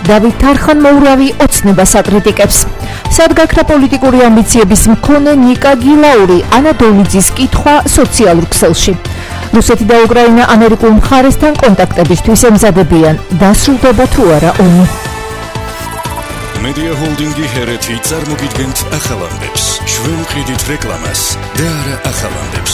დავით თარხან-მოურავი ოცნებას აკრიტიკებს. სადგაქრა პოლიტიკური ამბიციების მქონე ნიკა გილაური ანა დოლიძის კითხვა სოციალურ ქსელში. რუსეთი და უკრაინა ამერიკულ მხარესთან კონტაქტებისთვის ემზადებიან. დასრულდება თუ არა ომი. Media Holdingi Hereti წარმოგიდგენთ ახალამდებს. ჩვენ ყიდით რეკლამას და არა ახალამდებს.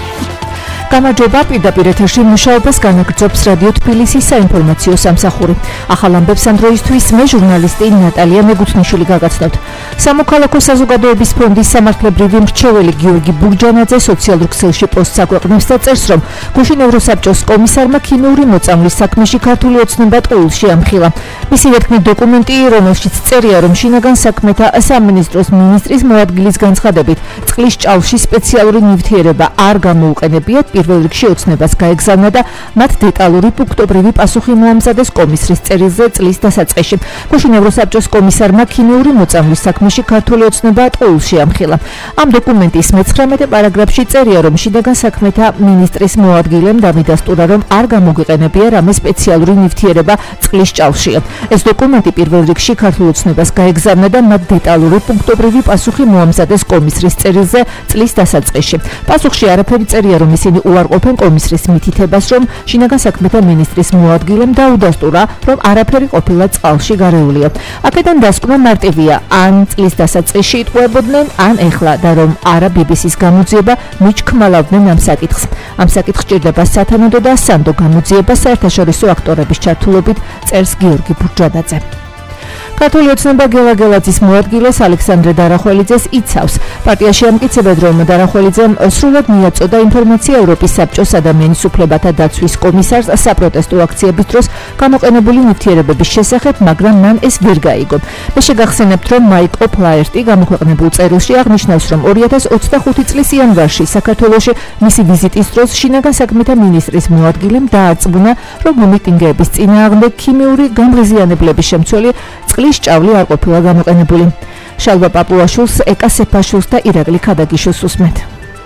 გამარჯობა, პირდაპირ ეთერში მუშაობას განაგრძობს რადიო თბილისის საინფორმაციო სამსახური. ახალ ამბებს ამ დროისთვის მე ჟურნალისტი ნატალია მეგუთნიშვილი გაგაცნობთ. სამოქალაქო საზოგადოების ფონდის სამართლებრივი მრჩეველი გიორგი ბურჯანაძე სოციალურ ქსელში პოსტს აქვეყნებს და წერს, რომ გუშინ ევროსაბჭოს კომისარმა ქიმიური მოწამვლის საქმეში ქართული ოცნება ტყუილში ამხილა. მისივე თქმით, დოკუმენტი, რომელშიც წერია, რომ შინაგან საქმეთა სამინისტროს მინისტრის მოადგილის განცხადებით წყლის ჭავლში სპეციალური ნივთიერება არ გამოუყენებიათ, პირველ რიგში ოცნებას გაეგზავნა და მათ დეტალური პუნქტობრივი პასუხი მოამზადეს კომისრის წერილზე წლის დასაწყისში. გუშინ ევროსაბჭოს კომისარმა ქიმიური მოწამვლის საქმეში ქართული ოცნება ტყუილში ამხილა. ამ დოკუმენტის 19 პარაგრაფში წერია, რომ შინაგან საქმეთა მინისტრის მოადგილემ დამიდასტურა, რომ არ გამოგვიყენებია რამე სპეციალური ნივთიერება წყლის ჭავლშია. ეს დოკუმენტი პირველ რიგში ქართულ ოცნებას გაეგზავნა და მათ დეტალური პუნქტობრივი პასუხი მოამზადეს კომისრის წერილზე წლის დასაწყისში. პასუხში არაფერი წერია, რომ ისინი უარყოფენ კომისრის მითითებას, რომ შინაგან საქმეთა მინისტრის მოადგილემ დაუდასტურა, რომ არაფერი ყოფილა წყალში გარეულია. აქედან დასკვნა მარტივია, ან წლის დასაწყისში იტყუებოდნენ, ან ეხლა და რომ არა BBC-ს გამოძიება მიჩქმალავდნენ ამ საკითხს. ამ საკითხს ჭირდება სათანადო და სანდო გამოძიება საერთაშორისო აქტორების ჩართულობით, წერს გიორგი ბურჯანაძე. ქართული ოცნება გელაგელაძის მოადგილეს ალექსანდრე დარახველიძეს იცავს. პარტიაში ამტკიცებენ, რომ დარახველიძემ სრულად მიაწოდა ინფორმაცია ევროპის საბჭოს ადამიანის უფლებათა დაცვის კომისარს საპროტესტო აქციების დროს გამოყენებული ნივთიერებების შესახებ, მაგრამ მან ეს ვერ გაიგო. მე შეგახსენებთ, რომ მაიკ ოფლაერტი გამოქვეყნებულ წერილში აღნიშნავს, რომ 2025 წლის იანვარში საქართველოში მისი ვიზიტის დროს შინაგან საქმეთა მინისტრის მოადგილემ დაარწმუნა, რომ მიტინგების წინააღმდეგ ქიმიური გამღიზიანებლების შემცველი წყლის ჭავლი არ ყოფილა გამოყენებული. შალვა პაპუაშვილს, ეკა სეფაშვილს და ირაკლი ქადაგიშვილს უსმენთ.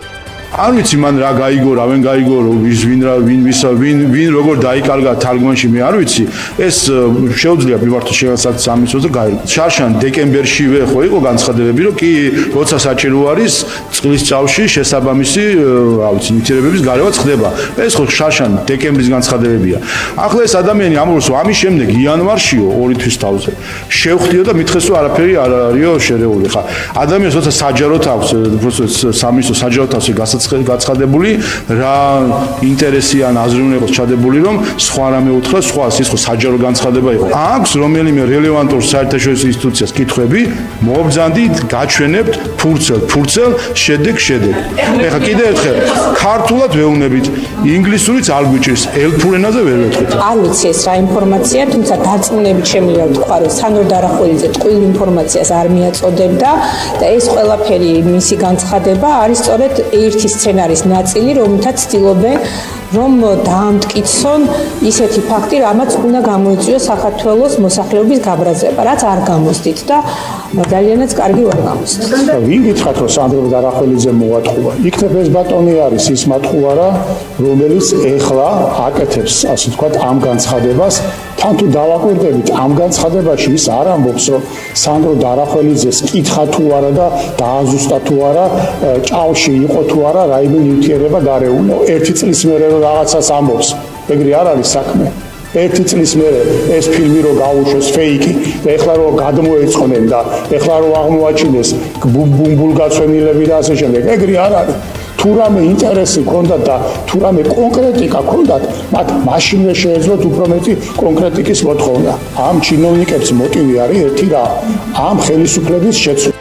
არ ვიცი მან რა გაიგო, რა ვენ გაიგო, ვინ როგორ დაიკარგა თარგმანში, მე არ ვიცი. ეს შეუძლია მიმართოს შეგასაკეთოს ამისოზე გაიგო. შარშან დეკემბერშივე ხო იყო განცხადებები, რომ კი როცა საჭირო არის წყლის ჭავლში შესაბამისი, რა ვიცი, ნივთიერებების გარევა ხდება. ეს ხო შარშან დეკემბრის განცხადებებია. ახლა ეს ადამიანი ამბობს, რომ ამის შემდეგ იანვარშიო 2 თვის თავზე შევხვდიო და მითხეს, რომ არაფერი არ არისო შერეული. ხა ადამიანს როცა საჯაროდ აქვს, სამინისტრო საჯაროდ აქვს გაცხადებული, რა ინტერესი ან აზრი უნდა იყოს ჩადებული, რომ სხვა რამე უთხრა, ის ხო საჯარო განცხადება იყო. აქვს რომელიმე რელევანტურ საერთაშორისო ინსტიტუციას კითხვები, მობრძანდით, გაჩვენებთ, ფურცელ, შედეგ. ეხლა კიდე ერთხელ, ქართულად ვეუბნებით, ინგლისურიც არ გვიჭირს, ელფურ ენაზე ვერ ვეთქვით. არ ვიცი ეს რა ინფორმაცია, თუმცა დარწმუნებით შემიძლია ვთქვა, რომ სანდრო დარახველიძე ტყუილ ინფორმაციას არ მიაწოდებდა და ეს ყველაფერი მისი განცხადება არის სწორედ ერთი სცენარის ნაწილი, რომელთაც ცდილობენ რომ დაამტკიცონ ისეთი ფაქტი, რამაც უნდა გამოიწვიოს საქართველოს მოსახლეობის გაბრაზება, რაც არ გამოსდით და ძალიანაც კარგი ვერ გამოსდით. ვინ გითხრათ, რომ სანდრო დარახველიძე მოატყუა? იქნებ ეს ბატონი არის ის მატყუარა, რომელიც ეხლა აკეთებს, ასე ვთქვათ, ამ განცხადებას. თან თუ დავაკვირდებით, ამ განცხადებაში ის არ ამბობს, რომ სანდრო დარახველიძეს კითხა თუ არა და დააზუსტა თუ არა, ჭავლში იყო თუ არა რაიმე ნივთიერება გარეული. 1 წლის მერე რაღაცას ამბობს. ეგრე არ არის საქმე. 1 წლის მერე ეს ფილმი რო გაუშვეს ფეიკი და ეხლა რო გადმოეწყნენ და ეხლა რო აღმოაჩინეს ბუმბულგაცვენილები და ასე შემდეგ. ეგრე არ არის. თუ რამე ინტერესი ქონდათ და თუ რამე კონკრეტიკა ქონდათ, მათ მაშინვე შეეძლოთ უფრო მეტი კონკრეტიკის მოთხოვნა. ამ ჩინოვნიკებს მოტივი არის ერთი რა, ამ ხელისუფლების შეცვლა.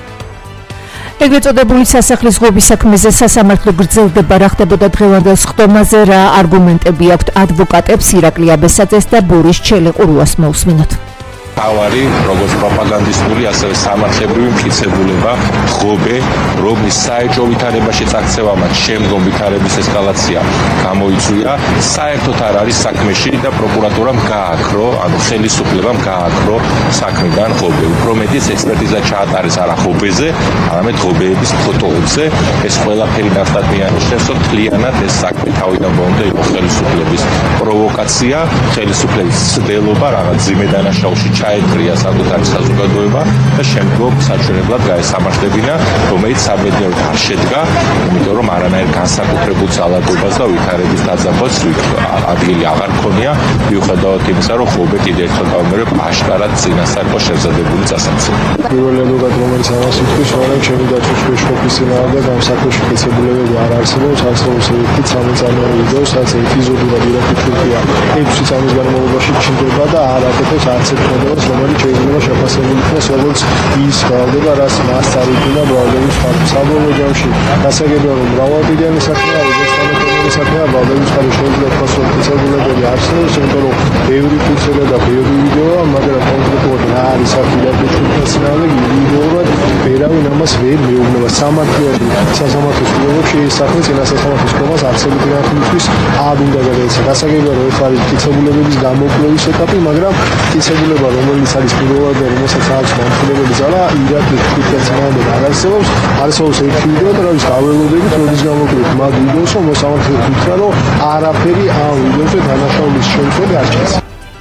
ეგრეთ წოდებული სასახლის ღობის საქმეზე სასამართლო გრძელდება, რა ხდებოდა დღევანდელ სხდომაზე, რა არგუმენტები აქვთ ადვოკატებს ირაკლი აბესაძეს და ბორის ჩელეყურუას მოусმინოთ. თავარი, როგორც პროპაგანდისტული, ასევე სამართლებრივი მტკიცებულება, ღობე, რომლის საეჭვო ვითარებაში წაქცევამაც შემდგომ ვითარების ესკალაცია გამოიწვია, საერთოდ არ არის საქმეში და პროკურატურამ გააქრო, ანუ ხელისუფლებამ გააქრო საქმიდან ღობე. უფრო მეტიც ექსპერტიზა ჩაატარეს არა ღობეზე, არამედ ღობეების ფოტოებზე. ეს ყველაფერი ნახტად მიანიშნებს, რომ მთლიანად ეს საქმე თავიდან ბოლომდე იყო ხელისუფლების პროვოკაცია, ხელისუფლების ცდელობა რაღაც ძიმე დანაშაულში ჩაეთრია საკუთარი საზოგადოება და შემდგომ საჩვენებლად გაესამართლებინა, რომელიც სამედროდ არ შედგა, იმიტომ რომ არანაირ განსაკუთრებულ ძალადობას და ვითარების დაძაბვას ადგილი აღარ ქონია, მიუხედავად იმისა, რომ ხობე კიდევ ერთხელ გავიმეორებ, აშკარად წინასწარ იყო შეზადებული წასამცირებელი. პირველ ელოდად რომელიც ამას უთქვის, მაგრამ ჩემი დაცვის ყოფის წინააღმდეგ ამ საქმეში შეცებულებები არ არსებობს, არსებობს ერთი სამეწარმოო ვიდეო, სადაც ეპიზოდურად ირაკეთებია 6 წამის განმავლობაში ჩნდება და არ აკეთებს არც ერთ მოდელს, რომელიც შეიძლება შეფასებული იქნას, როგორც ის გავლდება, რაც მას წარუდგინა ბრალდების ფაქტს. საბოლოო ჯამში გასაგებია, რომ მრავალდიდიანი საქმეა, როგორც საქმეა, ბრალდების ფაქტი შეიძლება თქვას, რომ შეცებულებები არსებობს, იმიტომ რომ ბევრი ფუძელა და ბევრი ვიდეოა, მაგრამ კონკრეტულად რა არის აფილაკი წინააღმდეგ ვიდეოურად ვერავინ ამას ვერ მეუბნება. სამართლიანი სასამართლოს პირობებში ეს საქმე წინასასამართლოს კომას არცებითი განხილვის არ უნდა გადაეცა. გასაგებია, რომ ეს არის მტკიცებულებების გამოკვლევის ეტაპი, მაგრამ მტკიცებულება, რომელიც არის პირველად და რომელსაც აქვს დამხილებელი ძალა, ირაკლის წინააღმდეგ არ არსებობს. არსებობს ერთი ვიდეო და რაც გაველოდებით, როდის გამოკვლევით მაგ ვიდეოს, რომ მოსამართლე უთხრა, რომ არაფერი ამ ვიდეოზე დანაშაულის შემთხვევაში არ ჩანს.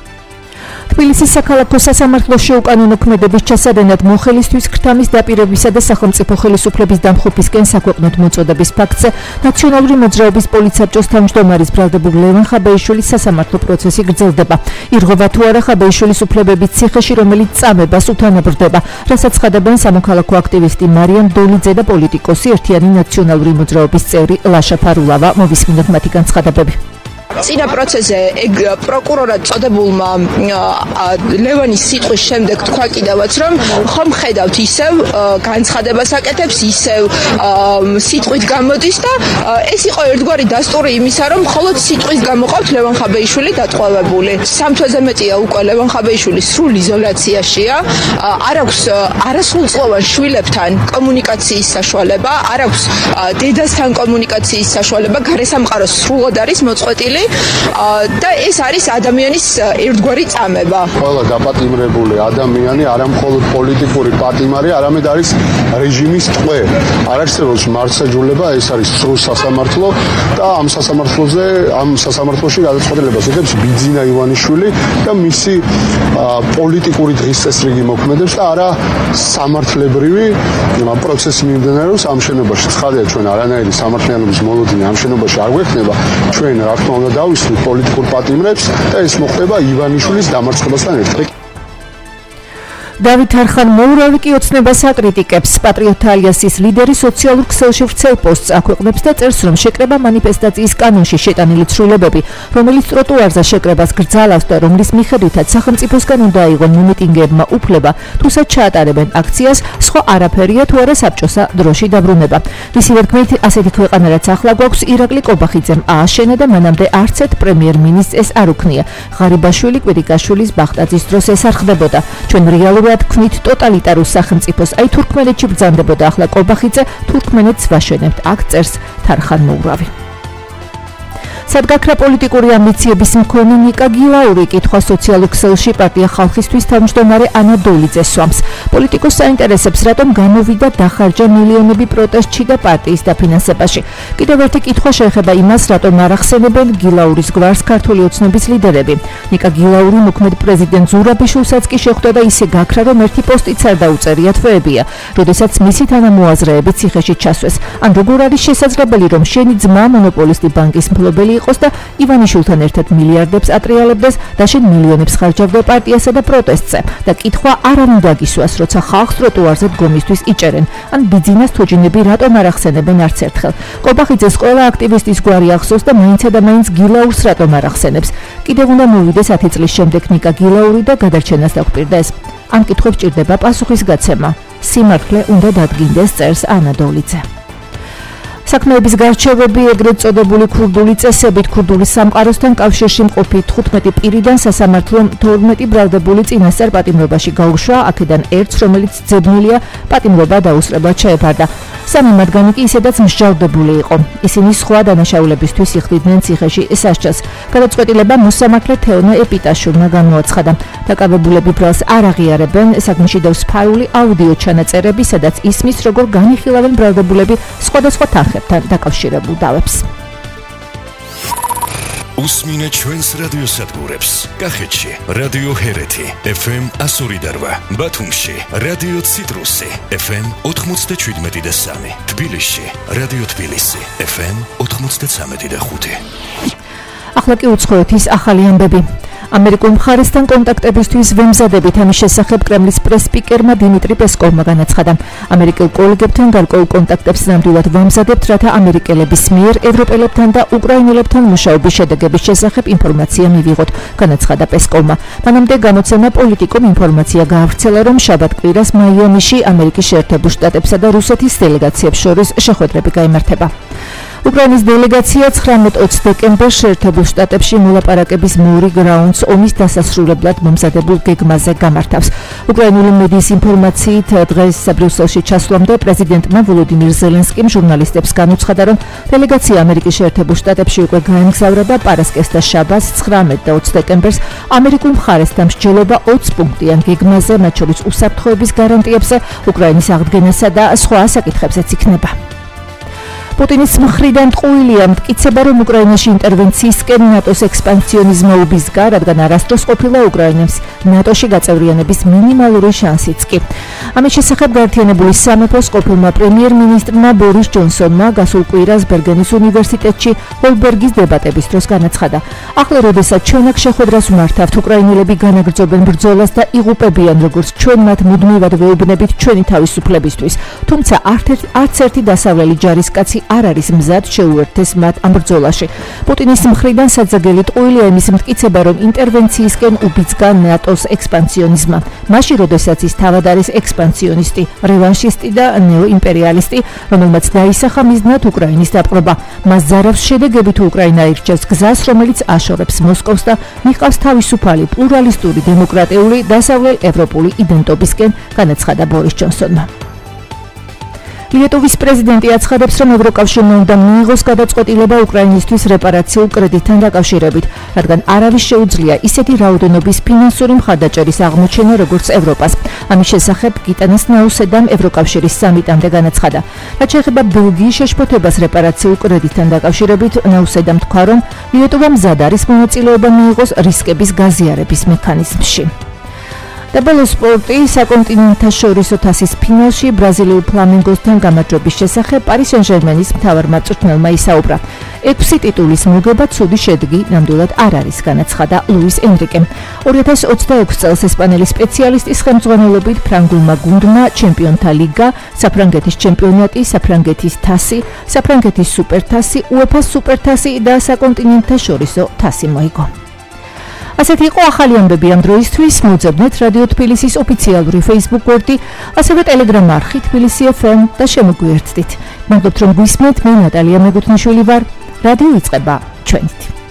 თბილისის საქალაქო სასამართლოში უკანონო ქმედების ჩასადენად მოხელისთვის ქრთამის დაპირებისა და სახელმწიფო ხელისუფლების დამხობისკენ საქვეყნოდ მოწოდების ფაქტზე ნაციონალური მოძრაობის პოლიცსაბჭოს თავმჯდომარის ბრალდებულ ლევან ხაბეიშვილის სასამართლო პროცესი გრძელდება. ირღვევა თუ არა ხაბეიშვილის უფლებების ციხეში, რომელიც წამებას უთანაბრდება, რასაც ხადებენ სამოქალაქო აქტივისტი მარიამ დოლიძე და პოლიტიკოსი ერთიანი ნაციონალური მოძრაობის წევრი ლაშა ფარულავა. მოვისმინოთ მათი განცხადებები. წინა პროცესზე პროკურორად წოდებულმა ლევანის სიტყვის შემდეგ თქვა კიდევაც, რომ ხომ ხედავთ ისევ განცხადებას აკეთებს, ისევ სიტყვით გამოდის და ეს იყო ერთგვარი დასტური იმისა, რომ მხოლოდ სიტყვის გამო ყავთ ლევან ხაბეიშვილი დატყვევებული. 3 თვეზე მეტია უკვე ლევან ხაბეიშვილი სრულ იზოლაციაშია, არ აქვს არასრულწლოვან შვილებთან კომუნიკაციის საშუალება, არ აქვს დედასთან კომუნიკაციის საშუალება, გარესამყარო სრულად არის მოწყვეტილი. და ეს არის ადამიანის ერთგვარი წამება. ყველა დაპატიმრებული ადამიანი არა მხოლოდ პოლიტიკური პატიმარი, არამედ არის რეჟიმის ტყვე. არ არსებობს მართლმსაჯულება, ეს არის სრულ სასამართლო და ამ სასამართლოში გადაწყვეტილებას იღებს ბიძინა ივანიშვილი და მისი პოლიტიკური დღის წესრიგი მოქმედებს და არა სამართლებრივი პროცესი მიმდინარეობს ამ შენობაში. ცხადია, ჩვენ არანაირი სამართლიანობის მოლოდინი ამ შენობაში არ გვექნება. ჩვენ რა თქმა უნდა დავისვით პოლიტიკურ პატიმრებს და ეს მოხდება ივანიშვილის დამარცხებასთან ერთად. დავით არხან-მოურავი კი ოცნებას აკრიტიკებს. პატრიოტთა ალიანსის ლიდერი სოციალურ ქსელში ვრცელ პოსტს აქვეყნებს და წერს, რომ შეკრება მანიფესტაციის კანონში შეტანილი ცვლილებები, რომელიც ტროტუარზე შეკრებას გრძალავს და რომლის მიხედვითაც სახელმწიფოსგან უნდა აიღონ მიმიტინგეებმა უფლება, თუსაც ჩაატარებენ აქციას, სხვა არაფერია თუ არა საბჭოსა დროში დაბრუნება. მისივე თქმით, ასეთი ქვეყანა რაც ახლა გვაქვს, ირაკლი კობახიძემ ააშენა და მანამდე არც ერთ პრემიერ-მინისტრს არ უქნია. ღარიბაშვილი, კვირიკაშვილის, ბახტაძის დროს ეს არ ხდებოდა. ჩვენ რეალურად ვთქვით ტოტალიტარულ სახელმწიფოს, აი თურქმენეთში ბრძანდებოდა, ახლა კობახიძე თურქმენეთს ვაშენებთ, აქ წერს თარხან-მოურავი. სადგაქრა პოლიტიკური ამბიციების მქონე ნიკა გილაური კითხვა სოციალურ ქსელში პარტია ხალხისთვის თავმჯდომარე ანა დოლიძეს სვამს. პოლიტიკოს საინტერესებს, რატომ გამოვიდა დახარჯა მილიონები პროტესტში და პარტიის დაფინანსებაში. კიდევ ერთი კითხვა შეეხება იმას, რატომ არ ახსენებენ გილაურის გვარს ქართული ოცნების ლიდერები. ნიკა გილაური მოქმედ პრეზიდენტ ზურაბიშვილსაც კი შეხვდა და ისე გაქრა, რომ ერთი პოსტიც არ დაუწერია, თვეებია, როდესაც მისი თანამოაზრეები ციხეში ჩასვეს. ან როგორ არის შესაძლებელი, რომ შენი ძმა მონოპოლისტი ბანკის მფლობელი იყოს და ივანიშვილთან ერთად მილიარდებს ატრიალებდეს და შენ მილიონებს ხარჯავდა პარტიასა და პროტესტზე და კითხვა არ უნდა გისვას, როცა ხალხს ტროტუარზე დგომისთვის იჭერენ. ან ბიძინას თუჯინები რატომ არ ახსენებენ არც ერთხელ. კობახიძეს ყველა აქტივისტის გვარი ახსოვს და მაინცა და მაინც გილაურს რატომ არ ახსენებს. კიდევ უნდა მოვიდეს 10 წლის შემდეგ ნიკა გილაური და გადარჩენას დაგვპირდეს. ამ კითხვებს ჭირდება პასუხის გაცემა. სიმართლე უნდა დადგინდეს, წერს ანა დოლიძე. საქმეების გარჩევები, ეგრეთ წოდებული ქურდული წესებით ქურდული სამყაროსთან კავშირში მყოფი 15 პირიდან სასამართლომ 12 ბრალდებული წინასწარ პატიმრობაში გაუშვა, აქედან ერთს, რომელიც ძებნილია პატიმრობა დაუსწრებლად შეეფარდა. 3 მათგანი კი ისედაც მსჯავრდებული იყო. ისინი სხვა დანაშაულებისთვის იხდიდნენ ციხეში სასჯელს. გადაწყვეტილება მოსამართლე თეონა ეპიტაშვილმა გამოაცხადა. დაკავებულები ბრალს არ აღიარებენ, საქმეში დევს ფაილი აუდიო ჩანაწერები, სადაც ისმის, როგორ განიხილავენ ბრალდებულები სხვადასხვა თანხებთან დაკავშირებულ დავებს. უსმინე ჩვენს რადიოსადგურებს. კახეთში რადიო ჰერეთი FM 102.8, ბათუმში რადიო ციტრუსი FM 97.3, თბილისში რადიო თბილისი FM 93.5. ახლა კი უცხოეთის ახალი ამბები. ამერიკულ მხარესთან კონტაქტებისთვის ვემზადებით ამის შესახებ კრემლის პრეს-სპიკერმა დიმიტრი პესკოვმა განაცხადა. ამერიკელ კოლეგებთან გარკვეულ კონტაქტებს ნამდვილად ვამზადებთ, რათა ამერიკელების მიერ ევროპელებთან და უკრაინელებთან მუშაობის შედეგების შესახებ ინფორმაცია მივიღოთ, განაცხადა პესკოვმა. მანამდე გამოცემა პოლიტიკომ ინფორმაცია გაავრცელა, რომ შაბათ-კვირას მაიამიში ამერიკის შეერთებულ შტატებსა და რუსეთის დელეგაციებს შორის შეხვედრები გაიმართება. უკრაინის დელეგაცია 19-20 დეკემბერს შეერთებულ შტატებში მოლაპარაკების მური გრაუნდს ომის დასასრულებლად მომზადებულ გეგმაზე გამართავს. უკრაინული მედიის ინფორმაციით დღეს ბრიუსელში ჩასვლამდე პრეზიდენტმა ვოლოდიმირ ზელენსკიმ ჟურნალისტებს განუცხადა, რომ დელეგაცია ამერიკის შეერთებულ შტატებში უკვე გაემგზავრა და პარასკევს და შაბათს 19 და 20 დეკემბერს ამერიკულ მხარესთან მსჯელობა 20 პუნქტიან გეგმაზე, მათ შორის უსაფრთხოების გარანტიებზე, უკრაინის აღდგენასა და სხვა საკითხებზეც იქნება. პუტინის მხრიდან ტყუილია მტკიცება, რომ უკრაინაში ინტერვენციისკენ ნატოს ექსპანსიონიზმობის გარ, რადგან არასდროს ყოფილა უკრაინას ნატოში გაწევრიანების მინიმალური შანსიც კი. ამის შესახებ გაერთიანებული სამეფოს ყოფილმა პრემიერ-მინისტრმა ბორის ჯონსონმა გასულ კვირას ბერგენის უნივერსიტეტში ჰოლბერგის დებატების დროს განაცხადა: ახლა როდესაც ჩვენ აქ შეხვედრას ვმართავთ, უკრაინელები განაგრძობენ ბრძოლას და იღუპებიან, როგორც ჩვენ მათ მუდმივად ვეუბნებით ჩვენი თავისუფლებისთვის. თუმცა არც ერთი დასავლელი ჯარისკაცი არ არის მზად შეუერთდეს მათ ამ ბრძოლაში. პუტინის მხრიდან საძაგელი ტყუილია იმის მტკიცება, რომ ინტერვენციისკენ უბიძგა ნატოს ექსპანსიონიზმმა. მაშინ, როდესაც ის თავად არის ექსპანსიონისტი, რევანშისტი და ნეოიმპერიალისტი, რომელმაც დაისახა მიზნად უკრაინის დაპყრობა. მას ზარავს შედეგები, თუ უკრაინა ირჩევს გზას, რომელიც აშორებს მოსკოვს და მიყავს თავისუფალი, პლურალისტური, დემოკრატიული, დასავლელ ევროპული იდენტობისკენ, განაცხადა ბორის ჯონსონმა. ლიეტუვის პრეზიდენტი აცხადებს, რომ ევროკავშირმა უნდა მიიღოს გადაწყვეტილება უკრაინისთვის რეპარაციულ კრედიტთან დაკავშირებით, რადგან არავის შეუძლია ისეთი რაოდენობის ფინანსური მხარდაჭერის აღმოჩენა, როგორც ევროპას. ამის შესახებ გიტანას ნაუსედამ ევროკავშირის სამიტამდე განაცხადა. რაც შეეხება ბელგიის შეშფოთებას რეპარაციულ კრედიტთან დაკავშირებით, ნაუსედამ თქვა, რომ ლიეტუვა მზად არის მონაწილეობა მიიღოს რისკების გაზიარების მექანიზმში. დაბალო სპორტი საკონტინენტთაშორისო თასის ფინალში ბრაზილიურ ფლამენგოსთან გამარჯვების შესახებ პარი სენ-ჟერმენის მთავარმა მწვრთნელმა ისაუბრა. 6 ტიტულის მოგება ცუდი შედეგი ნამდვილად არ არის, განაცხადა ლუის ენრიკემ. 2026 წელს ესპანელი სპეციალისტის ხელმძღვანელობით ფრანგულმა გუნდმა ჩემპიონთა ლიგა, საფრანგეთის ჩემპიონატი, საფრანგეთის თასი, საფრანგეთის სუპერთასი, უეფა-ს სუპერთასი და საკონტინენტთაშორისო თასი მოიგო. ასეთი იყო ახალი ამბები ამ დროისთვის. მოძებნეთ რადიო თბილისის ოფიციალური Facebook გვერდი, ასევე Telegram არხი თბილისი FM და შემოგვიერთდით. მადლობთ, რომ გვისმენთ. მე ნატალია მეგუთნიშვილი ვარ. რადიო იწყება ჩვენით.